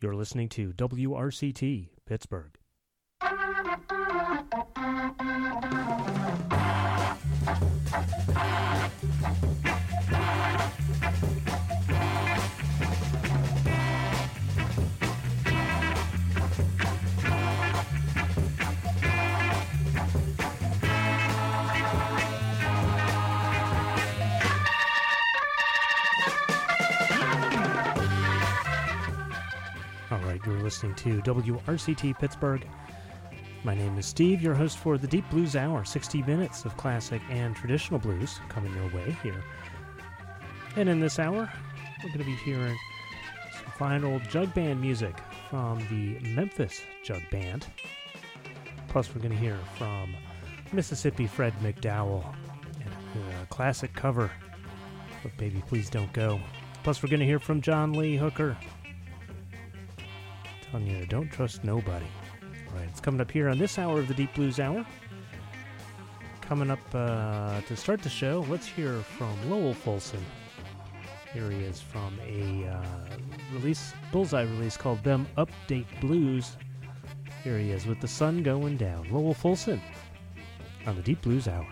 You're listening to WRCT Pittsburgh. You're listening to WRCT Pittsburgh. My name is Steve, your host for the Deep Blues Hour, 60 minutes of classic and traditional blues coming your way here. And in this hour, we're going to be hearing some fine old jug band music from the Memphis Jug Band. Plus, we're going to hear from Mississippi Fred McDowell and a classic cover of Baby Please Don't Go. Plus, we're going to hear from John Lee Hooker. Telling you, don't trust nobody. All right, it's coming up here on this hour of the Deep Blues Hour. Coming up to start the show, let's hear from Lowell Fulson. Here he is from a Bullseye release called Them Update Blues. Here he is with The Sun Going Down. Lowell Fulson on the Deep Blues Hour.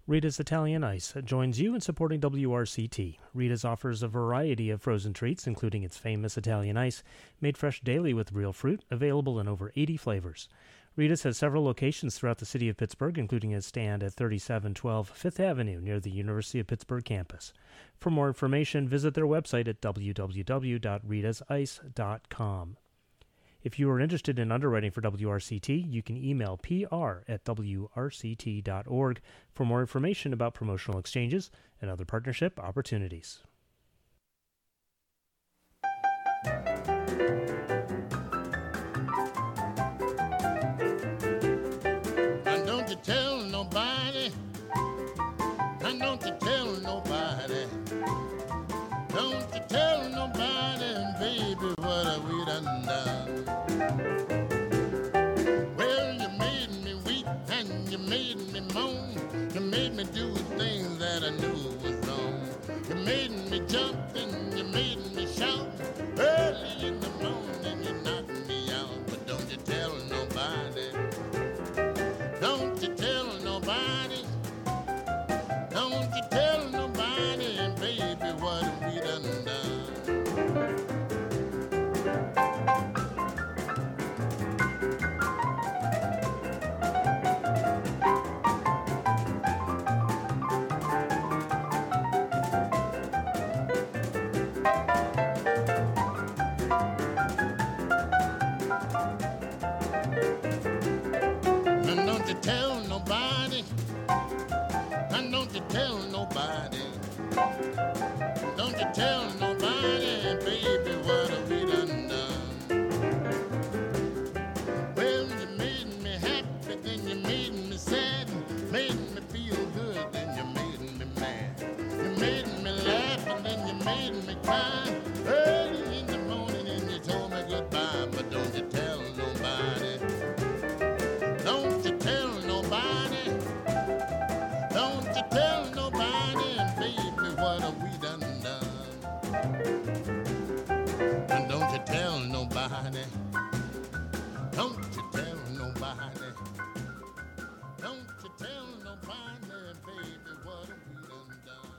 Rita's Italian Ice joins you in supporting WRCT. Rita's offers a variety of frozen treats, including its famous Italian Ice, made fresh daily with real fruit, available in over 80 flavors. Rita's has several locations throughout the city of Pittsburgh, including a stand at 3712 Fifth Avenue near the University of Pittsburgh campus. For more information, visit their website at www.ritasice.com. If you are interested in underwriting for WRCT, you can email pr@wrct.org for more information about promotional exchanges and other partnership opportunities. And don't you tell nobody, and don't you tell nobody, don't you tell nobody, baby, what have we done done? Well, you made me weep and you made me moan. You made me do things that I knew was wrong. You made me jump and you made me shout. Early in the morning you knocked me out. But don't you tell nobody. Don't you tell nobody. Don't you tell nobody, baby, what have we done done? Tell nobody, and don't you tell nobody, don't you tell nobody, baby, what have we done done? Well, you made me happy, then you made me sad, made me feel good, then you made me mad. You made me laugh, and then you made me cry. Early in the morning, and you told me goodbye, but don't you tell nobody. Don't you tell nobody, don't you tell nobody, baby, what have we done done? And don't you tell nobody, don't you tell nobody, don't you tell nobody, baby, what have we done done?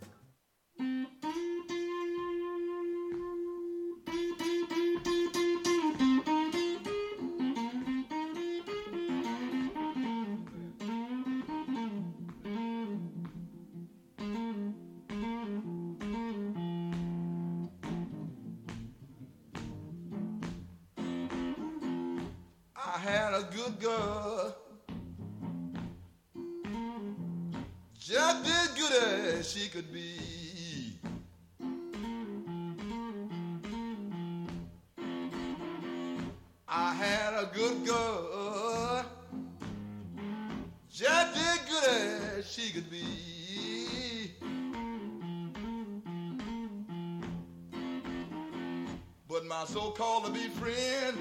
I had a good girl, just as good as she could be. I had a good girl, just as good as she could be. But my so-called to be friend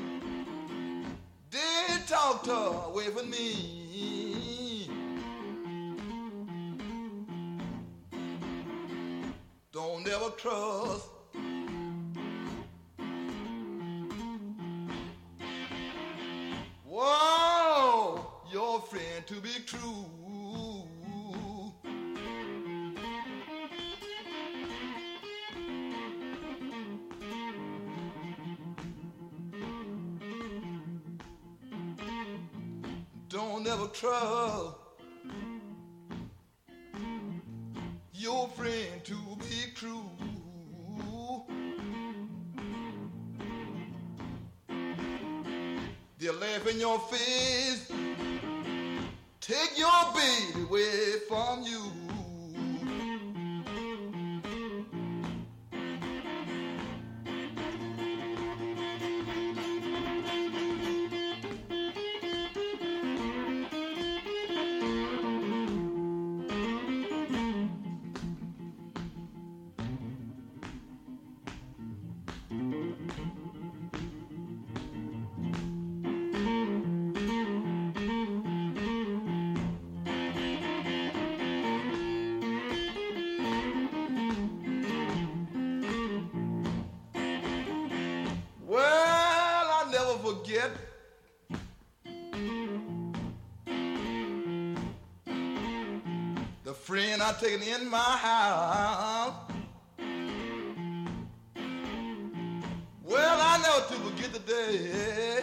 did talk to her away from me. Don't ever trust whoa, your friend to be true. Don't ever trust your friend to be true. They'll laugh in your face, take your baby away from you. friend I taken in my house. Well, I never to forget the day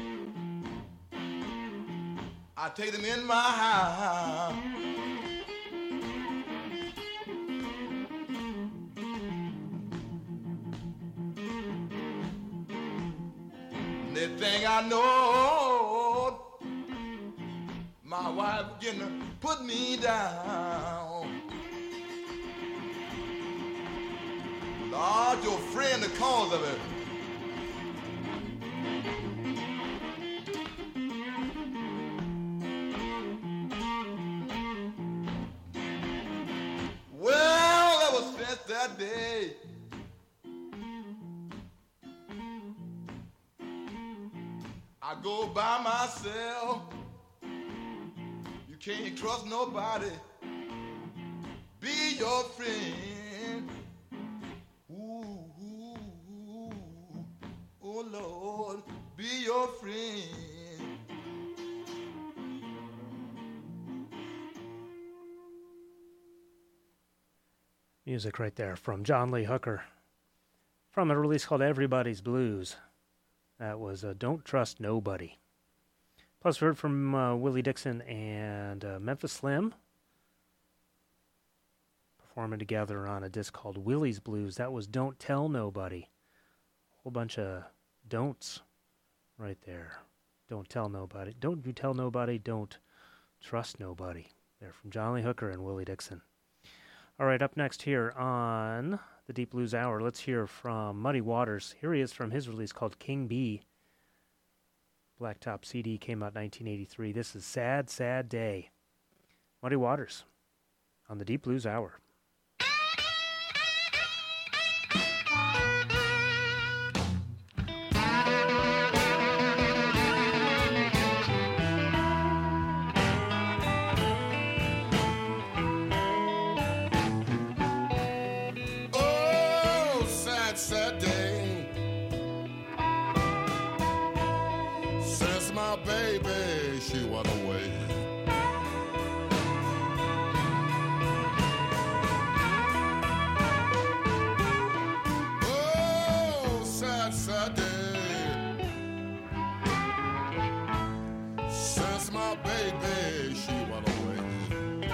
I take them in my house. Next thing I know, my wife began to put me down. Lord, your friend the cause of it. Well, ever since that day, I go by myself. You can't trust nobody. Be your friend. Ooh, ooh, ooh. Oh Lord, be your friend. Music right there from John Lee Hooker from a release called Everybody's Blues. That was Don't Trust Nobody. Plus, we heard from Willie Dixon and Memphis Slim performing together on a disc called Willie's Blues. That was Don't Tell Nobody. A whole bunch of don'ts right there. Don't tell nobody. Don't you tell nobody. Don't trust nobody. They're from John Lee Hooker and Willie Dixon. All right, up next here on the Deep Blues Hour, let's hear from Muddy Waters. Here he is from his release called King Bee. Blacktop CD came out 1983. This is Sad, Sad Day. Muddy Waters on the Deep Blues Hour. Baby, she went away. Oh, sad, sad day. Since my baby, she went away.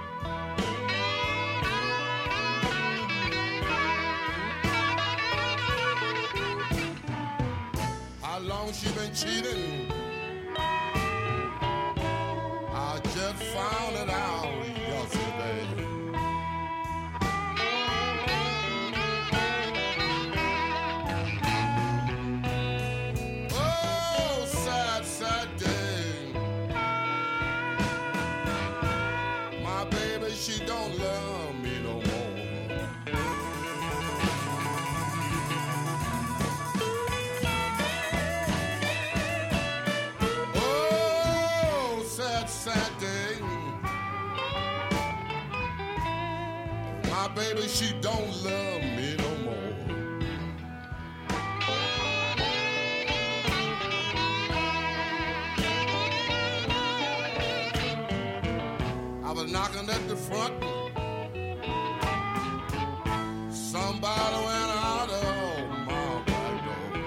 How long she been cheating? I just found it out yesterday. Oh, sad, sad day. My baby, she don't love me no more. Oh, sad, sad day. My baby, she don't love me no more. I was knocking at the front. Somebody went out of my back door.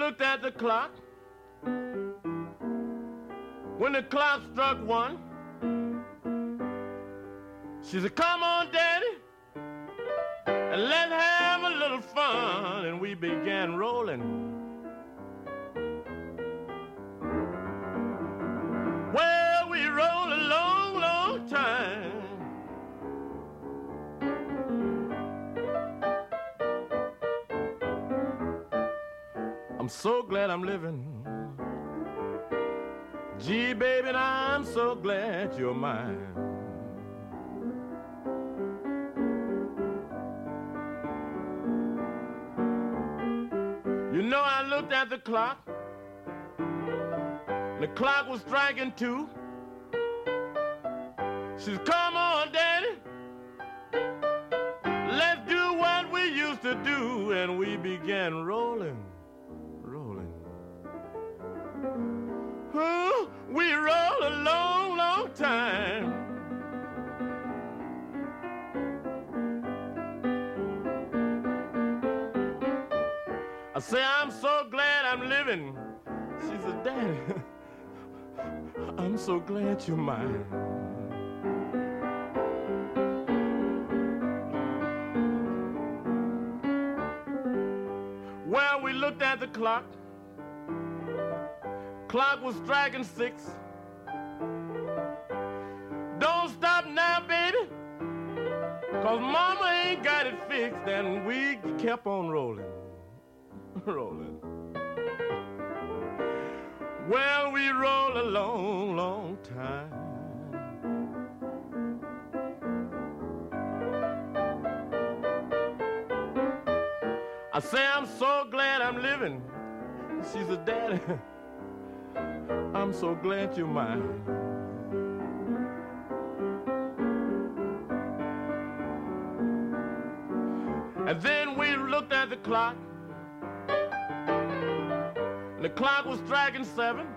looked at the clock, when the clock struck 1, she said, come on, Daddy, and let's have a little fun. And we began rolling. Well, we rolled a long, long time. I'm so glad I'm living. Gee, baby, I'm so glad you're mine. You know, I looked at the clock. The clock was striking 2. She said, come on, Daddy. Let's do what we used to do. And we began rolling, rolling. Oh, we rolled a long, long time. I say, I'm so glad I'm living. She said, Daddy, I'm so glad you're mine. Well, we looked at the clock. Clock was striking 6. Don't stop now, baby, 'cause Mama ain't got it fixed. And we kept on rolling, rolling. Well, we rolled a long, long time. I say, I'm so glad I'm living. She said, Daddy, I'm so glad you're mine. And then we looked at the clock. The clock was striking 7.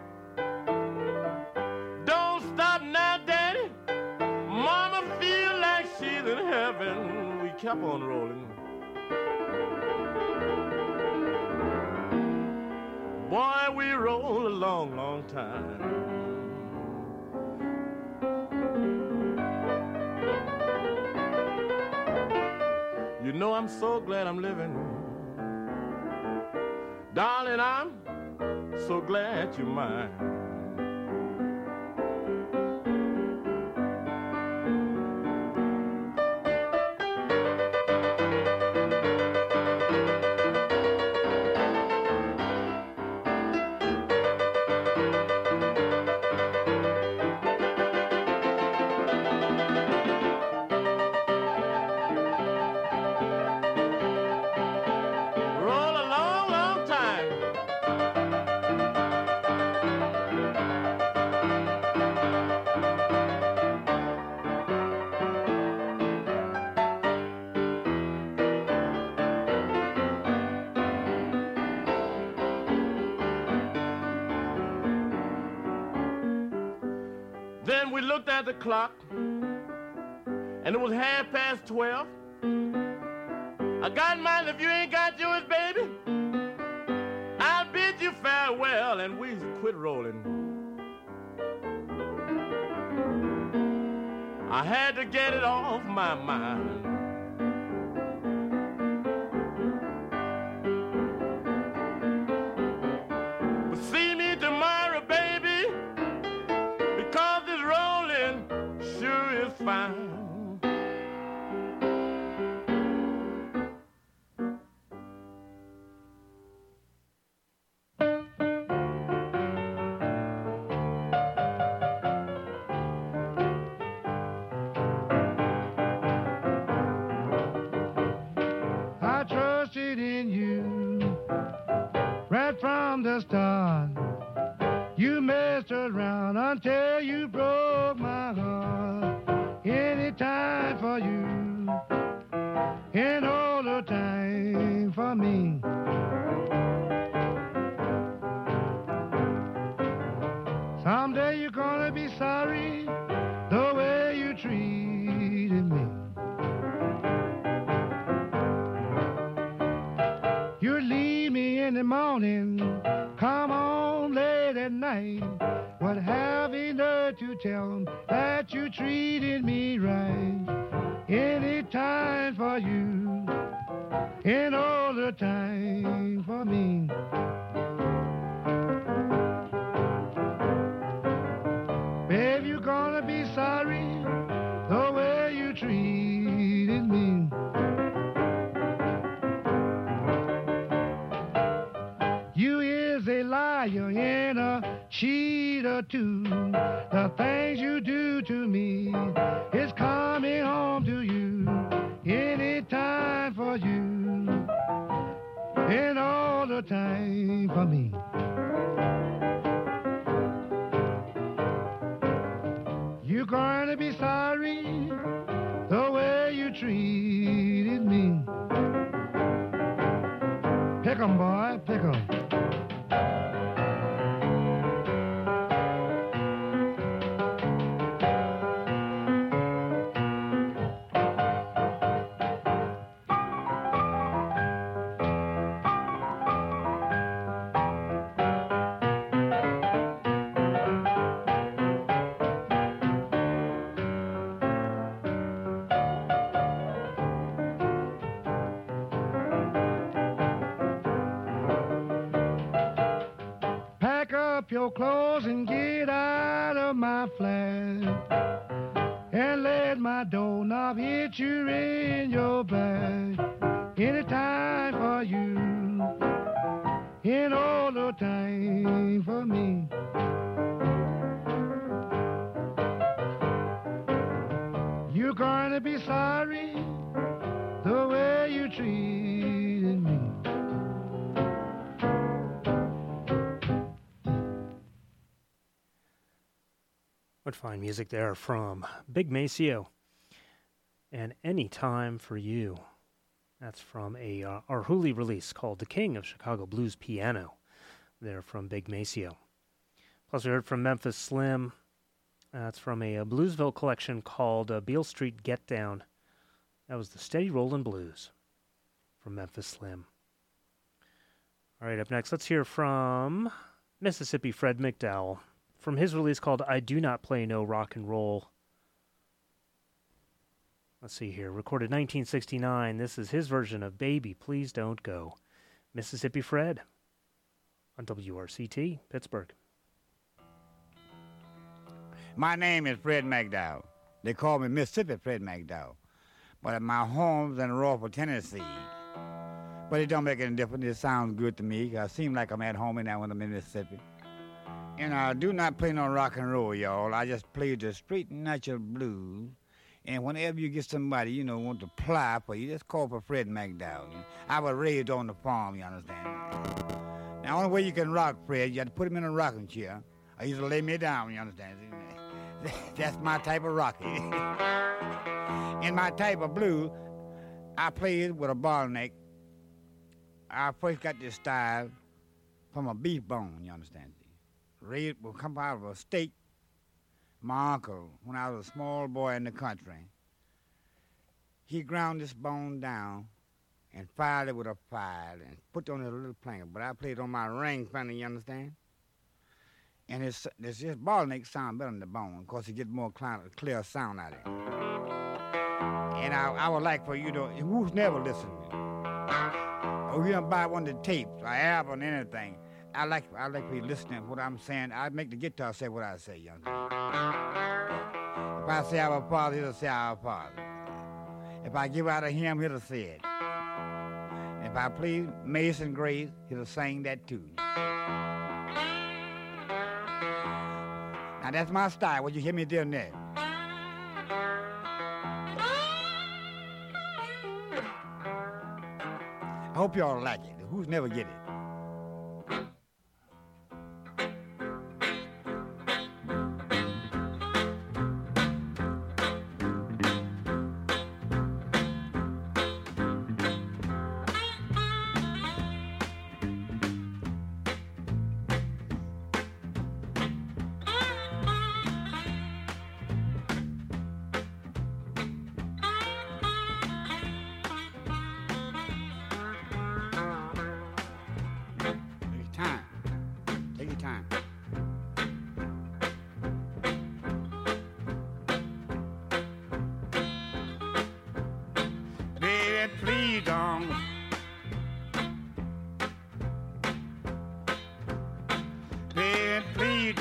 Don't stop now, Daddy. Mama feel like she's in heaven. We kept on rolling. Boy, we rolled a long, long time. You know, I'm so glad I'm living. Darling, I'm so glad you're mine. Then we looked at the clock, and it was 12:30. I got mine. If you ain't got yours, baby, I'll bid you farewell. And we quit rolling. I had to get it off my mind. But see me tomorrow, baby, because this rolling sure is fine. I trusted in you right from the start. You messed around until you broke my heart. Any time for you, and all the time for me. Someday you're gonna be sorry the way you treated me. You're leaving me in the morning, come on late at night. What have you done to tell 'em that you treated me right? Any time for you, and all the time for me. Babe, you're gonna be sorry the way you treated me. You is a liar and a cheater too. The things you do to me is coming home to you. Any time for you and all the time for me. You're going to be sorry the way you treated me. Pick 'em, boy, pick 'em. Your clothes and get out of my flat and let my doorknob hit you in your back. Any time for you and all the time for me. You're going to be sorry the way you treated me. What fine music there from Big Maceo and Any Time for You. That's from a Arhoolie release called The King of Chicago Blues Piano. There from Big Maceo. Plus we heard from Memphis Slim. That's from a Bluesville collection called Beale Street Get Down. That was the Steady Rollin' Blues from Memphis Slim. All right, up next, let's hear from Mississippi Fred McDowell. From his release called I Do Not Play No Rock and Roll. Let's see here. Recorded 1969. This is his version of Baby, Please Don't Go. Mississippi Fred on WRCT, Pittsburgh. My name is Fred McDowell. They call me Mississippi Fred McDowell. But my home's in Rockville, Tennessee. But it don't make any difference. It sounds good to me. I seem like I'm at home in that when I'm in Mississippi. And I do not play no rock and roll, y'all. I just play the straight natural blues. And whenever you get somebody, you know, want to apply for you, just call for Fred McDowell. I was raised on the farm, you understand? Now, the only way you can rock, Fred, you have to put him in a rocking chair. Or he's to lay me down, you understand? That's my type of rocking. In my type of blues, I played with a bottleneck. I first got this style from a beef bone, you understand? Raised will come out of a steak. My uncle, when I was a small boy in the country, he ground this bone down and filed it with a file and put it on a little plank. But I played on my ring finger, you understand? And this bottleneck sound better than the bone, because it gets more clear sound out of it. And I would like for you to, who's never listened to me, or you don't buy one of the tapes, or album, anything. I like for you listening to what I'm saying. I make the guitar say what I say, young. If I say our Father, he'll say our Father. If I give out a hymn, he'll say it. If I play Mason Grace, he'll sing that too. Now that's my style. Would you hear me doing that? I hope y'all like it. Who's never get it?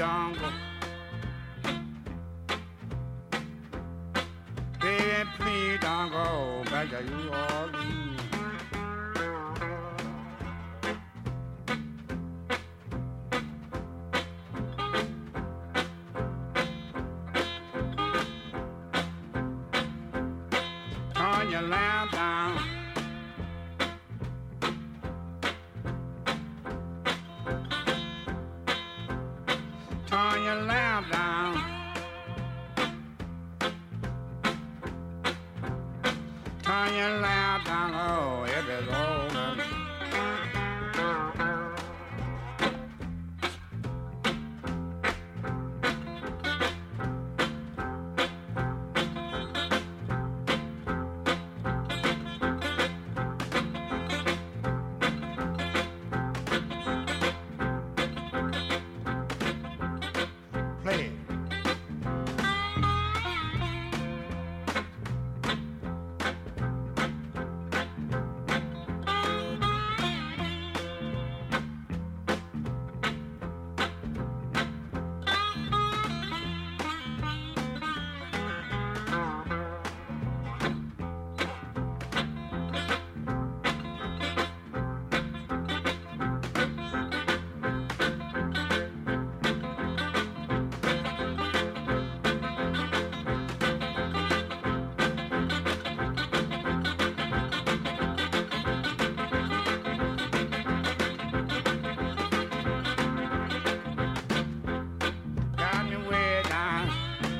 don't go. Baby, please don't go back to New Orleans. Turn your lamp down. Turn your lamp down. Turn your lamp down low, it is over. Play it. Got me way down.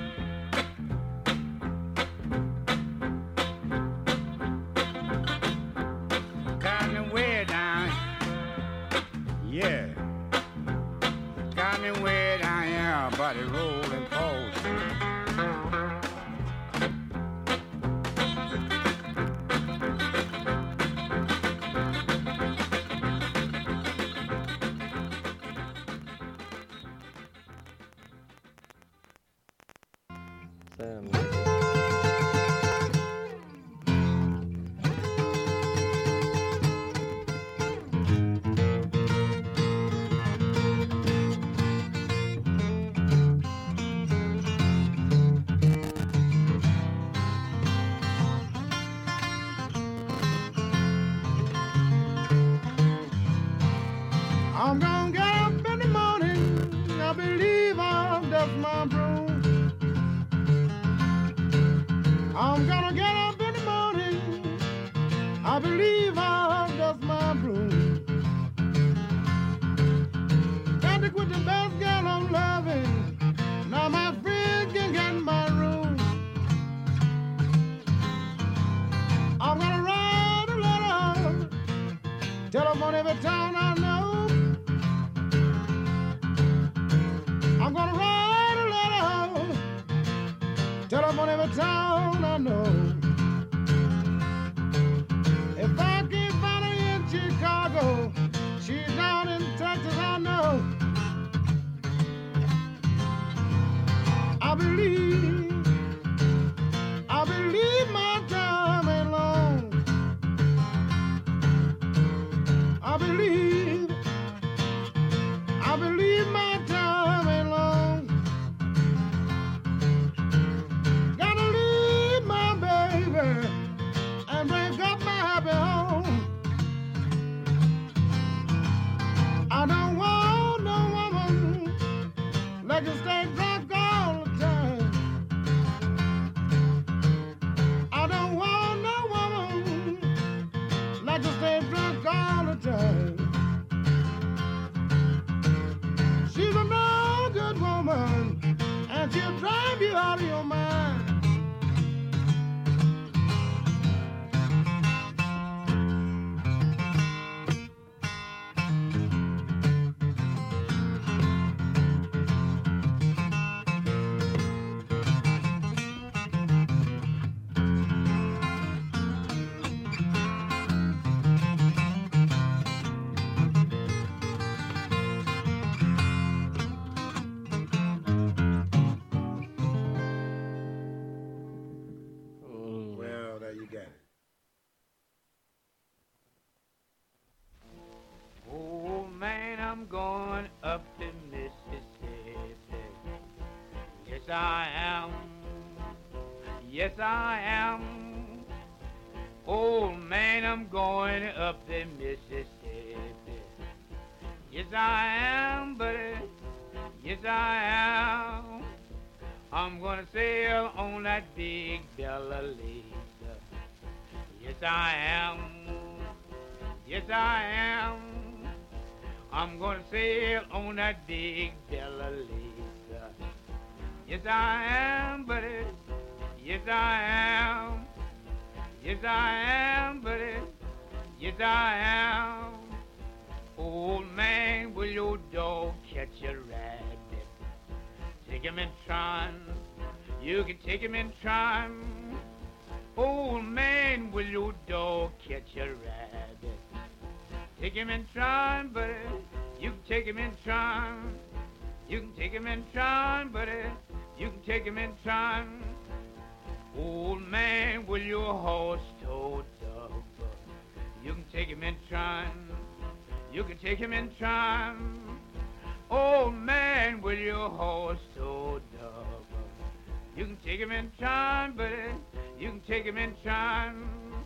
Got me way down. Yeah. Got me way down, yeah, body rolling cold. I'm gonna get up in the morning. I believe I'll dust my broom. I'm gonna get up in the morning. I believe I'll dust my broom. Got to quit the best girl I'm loving. Now my friends can get in my room. I'm gonna write a letter, telephone every town I know. I'm gonna write a letter, telephone every town I know. If I can't find her in Chicago, she's down in Texas, I know. I believe my time ain't long. I believe my time ain't long. Gotta leave my baby and break up my happy home. I don't want no woman like to stay drunk all the time. I don't want no woman like to stay drunk all the time. She's a no good woman, and she'll drive you out of your mind. Well, there you got it. Oh man, I'm going up to Mississippi. I am. Yes, I am. Old man, I'm going up the Mississippi. Yes, I am, buddy. Yes, I am. I'm gonna sail on that big Bella Lisa. Yes, I am. Yes, I am. I'm gonna sail on that big Bella Lisa. Yes, I am, buddy. Yes, I am. Yes, I am, buddy. Yes, I am. Old man, will your dog catch a rabbit? Take him in time. You can take him in time. Old man, will your dog catch a rabbit? Take him in time, buddy. You can take him in time. You can take him in time, buddy. You can take him in time. Old man, will your horse tow dog? You can take him in time. You can take him in time. Old man, will your horse tow dog? You can take him in time, buddy. You can take him in time.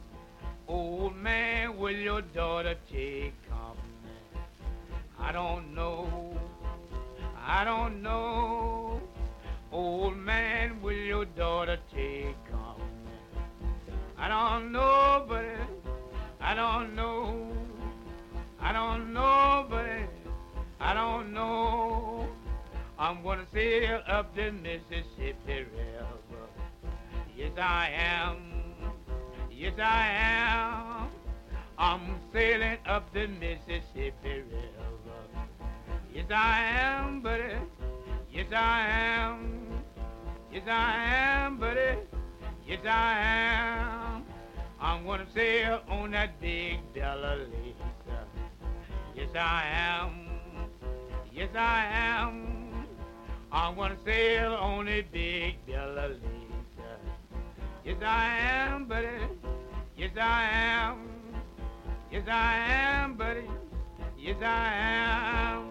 Old man, will your daughter take company? I don't know. I don't know. Old man, will your daughter take company? I don't know, buddy. I don't know. I don't know, buddy. I don't know. I'm gonna sail up the Mississippi River. Yes, I am. Yes, I am. I'm sailing up the Mississippi River. Yes, I am, buddy. Yes, I am. Yes, I am, buddy. Yes, I am. I'm gonna sail on that big Bella Lisa. Yes, I am. Yes, I am. I'm gonna sail on a big Bella Lisa. Yes, I am, buddy. Yes, I am. Yes, I am, buddy. Yes, I am.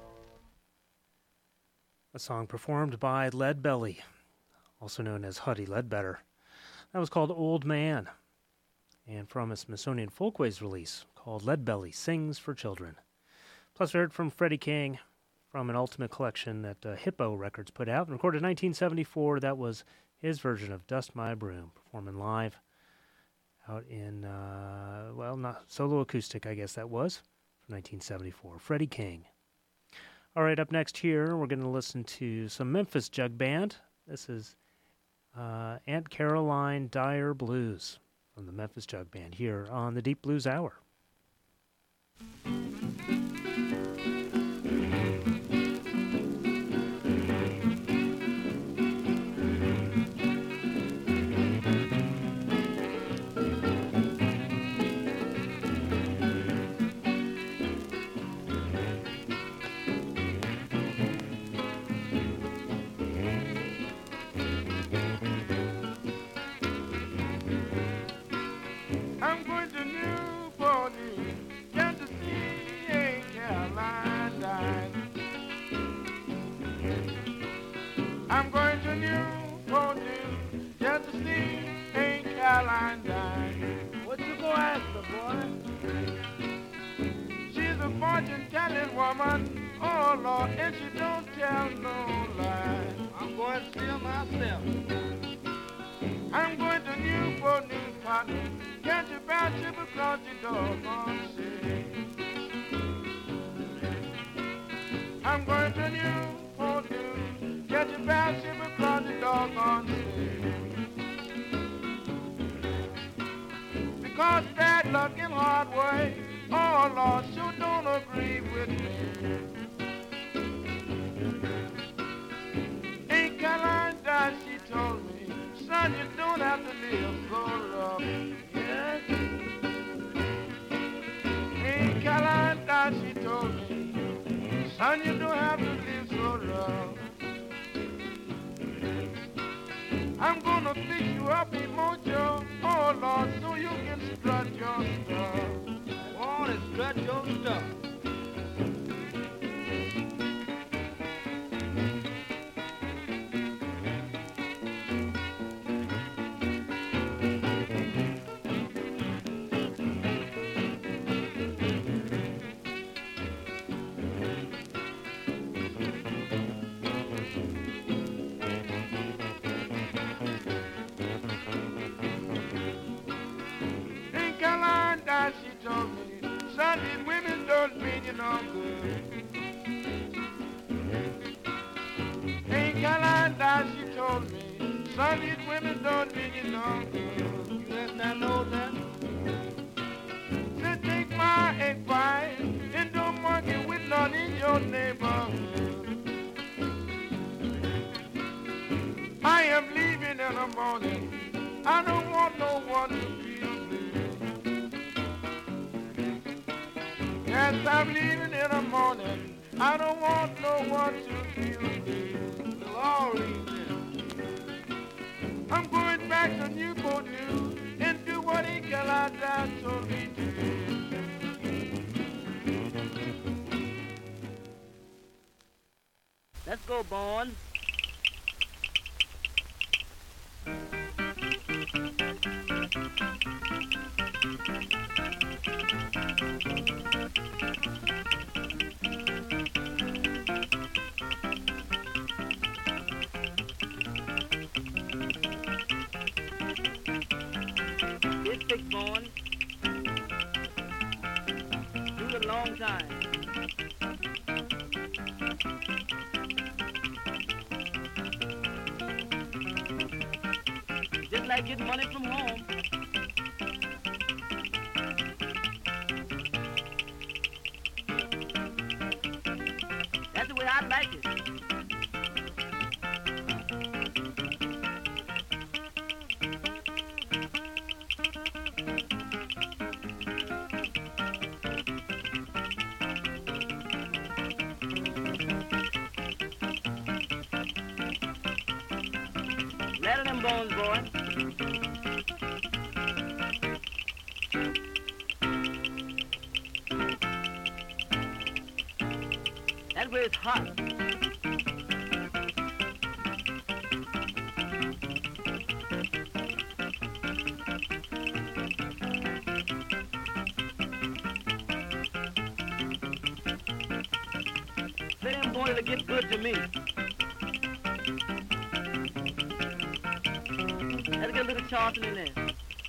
A song performed by Lead Belly, also known as Huddie Ledbetter. That was called Old Man, and from a Smithsonian Folkways release called Lead Belly Sings for Children. Plus, we heard from Freddie King from an Ultimate collection that Hippo Records put out and recorded in 1974. That was his version of Dust My Broom, performing live out in, not solo acoustic, I guess that was, from 1974. Freddie King. All right, up next here, we're going to listen to some Memphis Jug Band. This is Aunt Caroline Dyer Blues from the Memphis Jug Band here on the Deep Blues Hour. I'm going to Newport News just to see Aunt Caroline Dyer. I'm going to Newport News just to see Aunt Caroline Dyer. What you gonna ask her, boy? She's a fortune-telling woman, oh Lord, and she don't tell no lie. I'm going to see her myself. I'm going to Newport News, partner. Can't you bounce ship across the doggone sea? I'm going to Newport News. Can't you bounce ship across the doggone sea? Because bad luck and hard work, oh Lord, sure don't agree with me. Aunt Caroline died, she told me, son, you don't have to live so rough. Yes. Aunt Caroline died, she told me, son, you don't have to live so rough. I'm gonna fix you up in mojo, oh Lord, so you can strut your stuff. I want to strut your stuff. Sunday women don't mean you no good. In Carolina, she told me, Sunday women don't mean you no good. You let me know that. So take my advice and don't monkey with none in your neighborhood. I am leaving in the morning. I don't want no one to feel me. Yes, I'm leaving in the morning. I don't want no one to feel me. Glory. I'm going back to Newport News and do what he Calada told me to do. Let's go, Bourne. It's big, Bourne. Do it a long time. Just like getting money from home. That's the way I like it. Let them bones, boy. That way it's hot. Let them boys to get good to me. Let's get a little Charleston in there.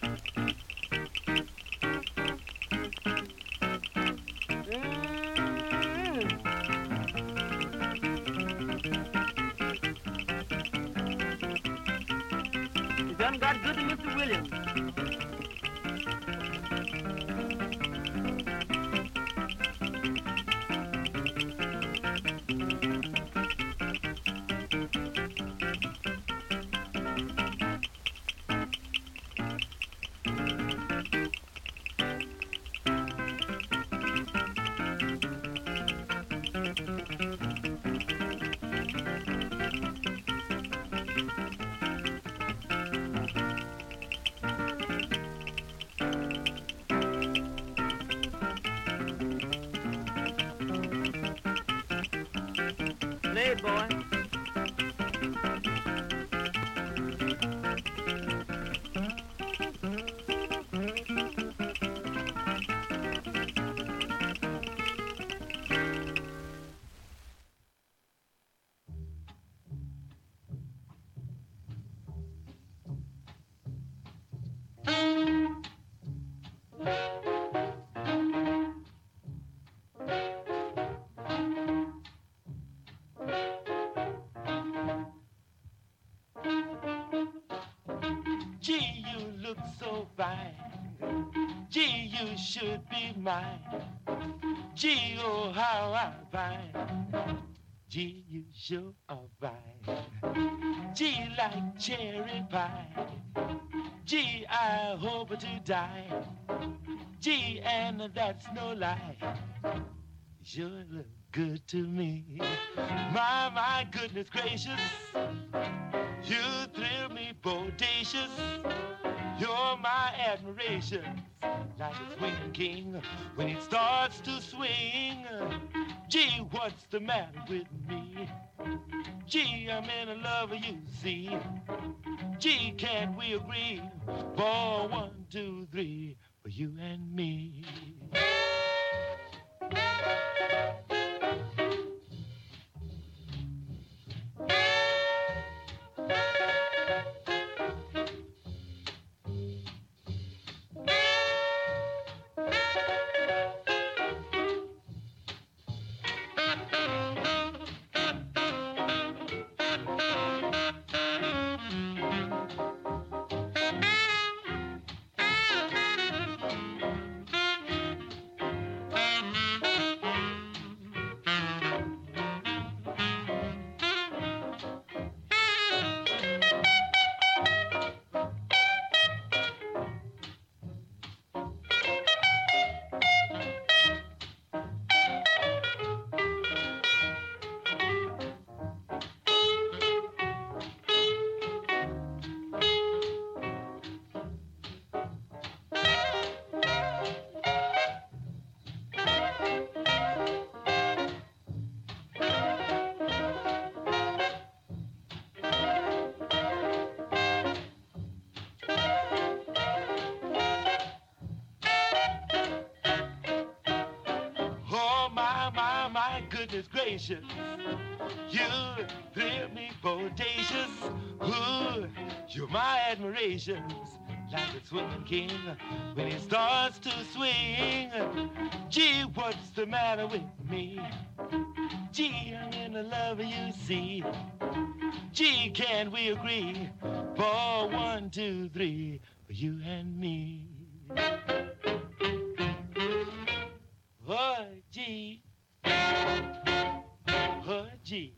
You done got good to Mr. Williams. Play it, boy. Gee, you look so fine. Gee, you should be mine. Gee, oh, how I find. Gee, you sure are fine. Gee, like cherry pie. Gee, I hope to die. Gee, and that's no lie. Sure look good to me. My goodness gracious. You thrill me bodacious. You're my admiration. Like a swinging king when it starts to swing. Gee, what's the matter with me? Gee, I'm in love with you, see. Gee, can't we agree? For 1, 2, 3, for you and me. my goodness gracious. You thrill me bodacious. Ooh, you're my admirations. Like a swinging king when he starts to swing. Gee, what's the matter with me? Gee, I'm in the love of you, see. Gee, can we agree for 1, 2, 3 for you and me? Oh, gee. Oh, gee.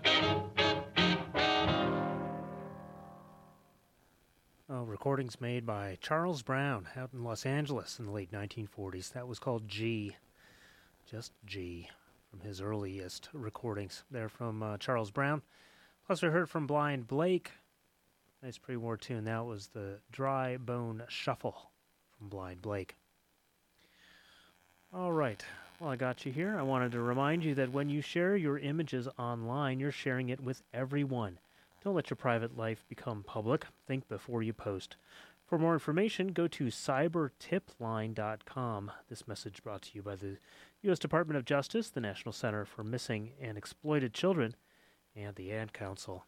Recordings made by Charles Brown out in Los Angeles in the late 1940s. That was called G. Just G. From his earliest recordings. They're from Charles Brown. Plus we heard from Blind Blake. Nice pre-war tune. That was the Dry Bone Shuffle from Blind Blake. All right. Well, I got you here. I wanted to remind you that when you share your images online, you're sharing it with everyone. Don't let your private life become public. Think before you post. For more information, go to cybertipline.com. This message brought to you by the U.S. Department of Justice, the National Center for Missing and Exploited Children, and the Ad Council.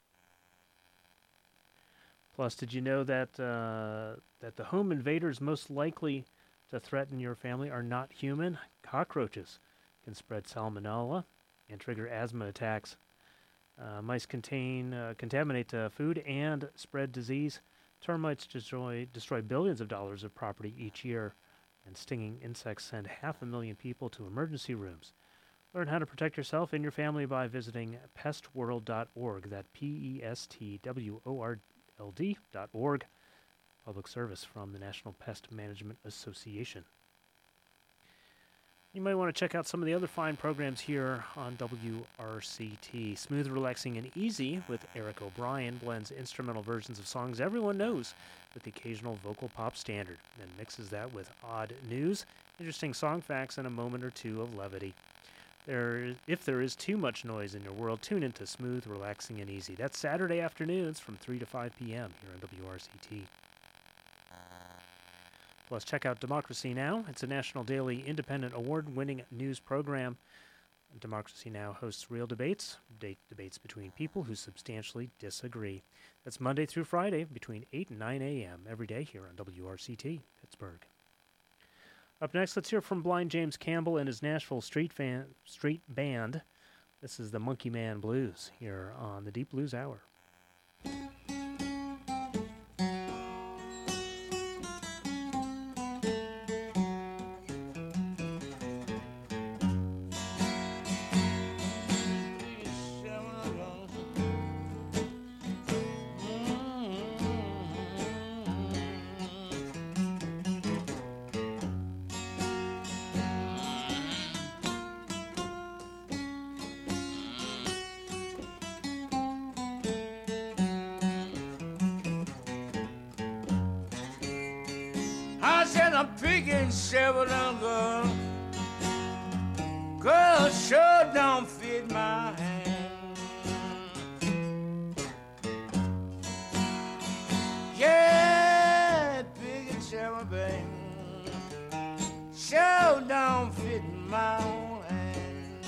Plus, did you know that that the home invaders most likely to threaten your family are not human? Cockroaches can spread salmonella and trigger asthma attacks. Mice contaminate food and spread disease. Termites destroy billions of dollars of property each year, and stinging insects send 500,000 people to emergency rooms. Learn how to protect yourself and your family by visiting pestworld.org. That's PESTWORLD.org. Public service from the National Pest Management Association. You might want to check out some of the other fine programs here on WRCT. Smooth, Relaxing, and Easy with Eric O'Brien blends instrumental versions of songs everyone knows with the occasional vocal pop standard, then mixes that with odd news, interesting song facts, and a moment or two of levity. If there is too much noise in your world, tune into Smooth, Relaxing, and Easy. That's Saturday afternoons from 3 to 5 p.m. here on WRCT. Plus, check out Democracy Now! It's a national daily independent award-winning news program. Democracy Now! Hosts real debates between people who substantially disagree. That's Monday through Friday between 8 and 9 a.m. every day here on WRCT, Pittsburgh. Up next, let's hear from Blind James Campbell and his Nashville Street Band. This is the Monkey Man Blues here on the Deep Blues Hour. Girl sure don't fit my hand. Yeah, big and shower, baby, sure don't fit my own hand.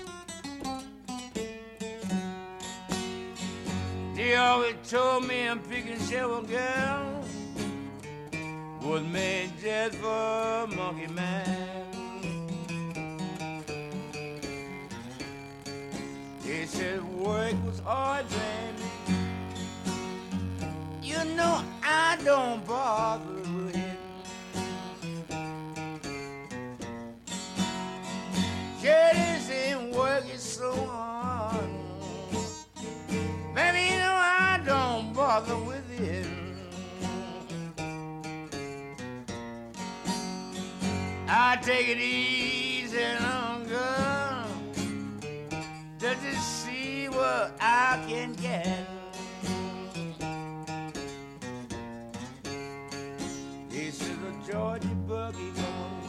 They always told me I'm picking shower, girl, was made just for a monkey man. They said work was hard, baby. You know I don't bother with it. Yeah, this ain't work, it's so hard. Baby, you know I don't bother with it. I take it easy long, girl, just to see what I can get. This is a Georgia buggy going,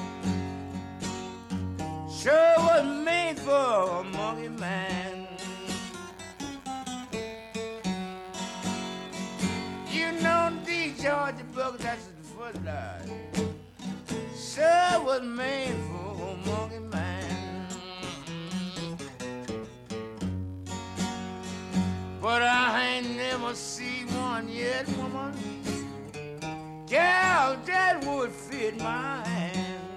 sure was made for a monkey man. You know these Georgia buggies, that's the first line. Sure was made for a monkey man. don't see one yet, woman. Girl, that would fit my hand.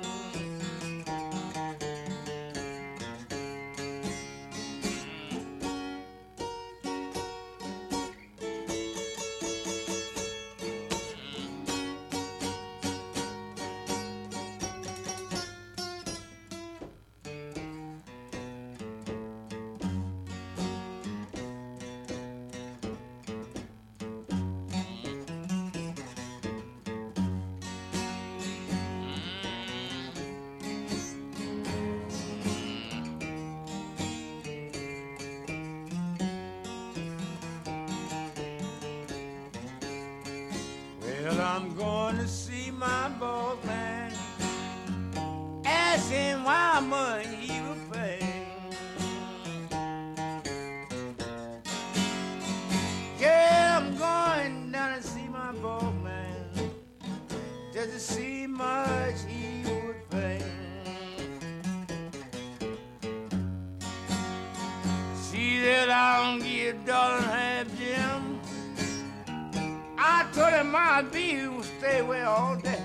Well, I'm going to see my boss man, ask him why much he will pay. Yeah, I'm going down to see my boss man, just to see much he would pay. See that I don't get $1.50, Jim. I told him I'd be here to stay away all day.